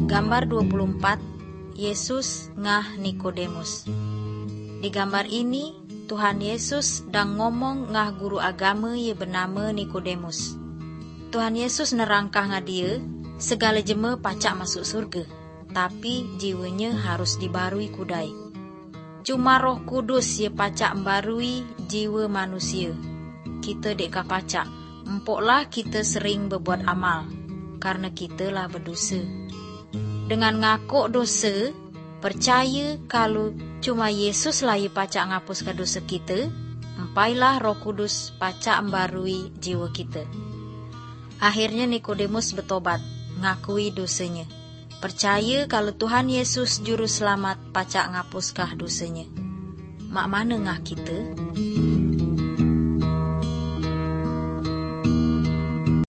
Gambar 24, Yesus ngah Nikodemus. Di gambar ini, Tuhan Yesus dang ngomong ngah guru agama ye bernama Nikodemus. Tuhan Yesus nerangkah ngah dia, segala jema pacak masuk surga, tapi jiwanya harus dibarui kudai. Cuma Roh Kudus ye pacak membarui jiwa manusia. Kita dek pacak, empoklah kita sering berbuat amal, karena kita lah berdosa. Dengan ngakuk dosa, percaya kalau cuma Yesus lah ye pacak ngapuskan dosa kita, empailah Roh Kudus pacak membarui jiwa kita. Akhirnya Nikodemus bertobat, ngakui dosanya. Percaya kalau Tuhan Yesus juru selamat pacak ngapuskah dosanya. Mak mana ngah kita?